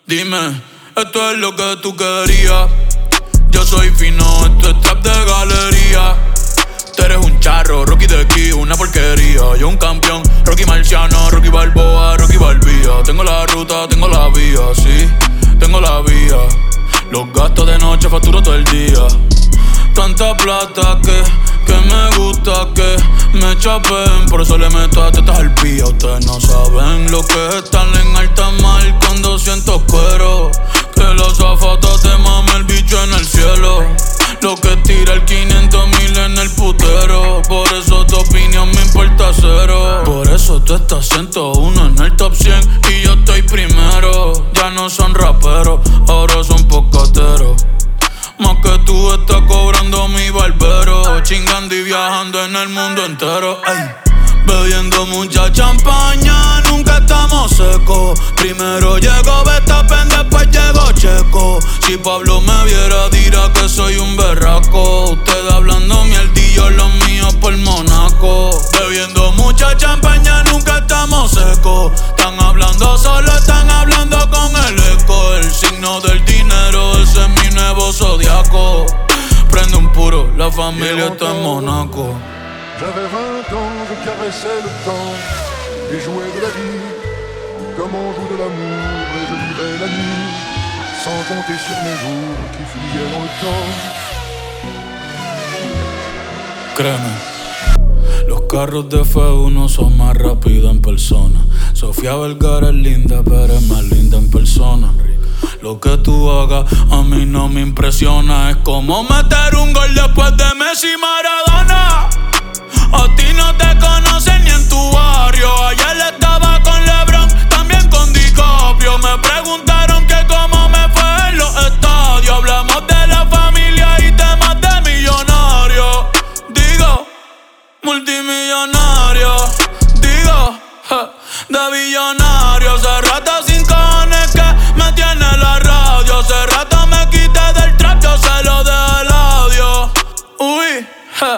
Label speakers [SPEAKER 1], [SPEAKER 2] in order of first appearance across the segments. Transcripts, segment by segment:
[SPEAKER 1] Dime, esto es lo que tú querías. Yo soy fino, esto es trap de galería. Tú eres un charro, Rocky de aquí, una porquería. Yo un campeón, Rocky Marciano, Rocky Balboa, Rocky Balbía. Tengo la ruta, tengo la vía, sí, tengo la vía. Los gastos de noche facturo todo el día. Tanta plata que me gusta que me chapen. Por eso le meto a tetas al pía. Ustedes no saben lo que es estar en alta mar cuando siento cuero. Que los zafatos te mame el bicho en el cielo. Lo que tira el 500,000 en el putero. Por eso tu opinión me importa cero. Por eso tú estás 101 en el top 100 y yo estoy primero. Ya no son raperos, ahora son pocateros. Más que tú estás cobrando mi barbero. Chingando y viajando en el mundo entero. Ay. Bebiendo mucha champaña, nunca estamos secos. Primero llegó Verstappen, después llegó Checo. Si Pablo me viera dirá que soy un berraco. Ustedes hablando mierdillo, los míos por Monaco. Bebiendo mucha champaña, nunca estamos secos. Están hablando solo, están hablando con el eco. El signo del dinero, ese es mi nuevo zodiaco. Prende un puro, la familia está en Monaco.
[SPEAKER 2] J'avais 20 ans, je caressais le temps et jouais de la vie comme on joue de l'amour, et je vivais la nuit sans compter sur mes jours qui fuyaient dans le temps.
[SPEAKER 1] Créeme, los carros de F1 son más rápidos en persona. Sofía Vergara es linda, pero es más linda en persona. Lo que tú hagas a mí no me impresiona. Es como meter un gol después de Messi y Maradona. A ti no te conocen ni en tu barrio. Ayer estaba con LeBron, también con DiCaprio. Me preguntaron que cómo me fue en los estadios. Hablamos de la familia y temas de millonarios. Digo, multimillonario. Digo, de billonario. Hace rato sin cojones que me tiene la radio. Hace rato me quité del trap, yo se lo dejé el audio. Uy,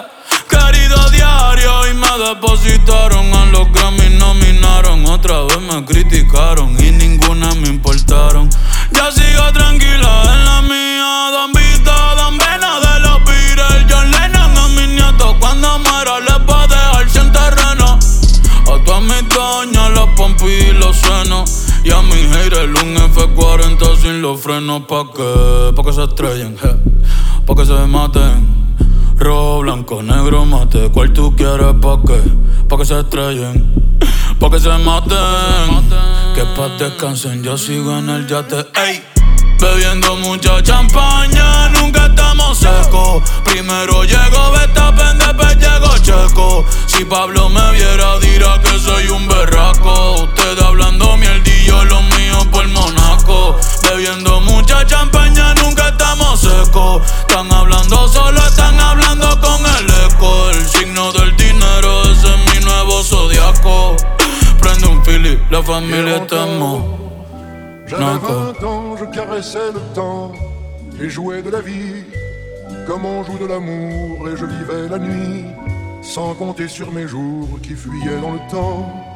[SPEAKER 1] querido diario, y me depositaron a los Grammy, nominaron. Otra vez me criticaron y ninguna me importaron. Ya sigo tranquila en la mía. Don Vito, Don Vena de los Beatles. John Lennon a mis nietos cuando muera les va a dejar sin terreno. A todas mis doñas las pompis y los senos. Y a mi haters un F40 sin los frenos. ¿Pa' qué? Pa' que se estrellen, pa' que se maten. Rojo, blanco, negro, mate. ¿Cuál tú quieres? ¿Pa' qué? Pa' que se estrellen, pa' que se maten. Que paz descansen, yo sigo en el yate. Ey. Bebiendo mucha champaña, nunca estamos secos. Primero llegó Verstappen, después llegó Checo. Si Pablo me viera dirá que soy un berraco. Ustedes hablando mierdillo, los míos por Monaco. Bebiendo mucha champaña, nunca estamos secos. Están hablando solo, están hablando con el eco. El signo del dinero, ese es mi nuevo zodiaco. Prende un fili, la familia está en Monaco.
[SPEAKER 2] J'avais 20 ans, je caressais le temps et jouais de la vie comme on joue de l'amour, et je vivais la nuit sans compter sur mes jours qui fuyaient dans le temps.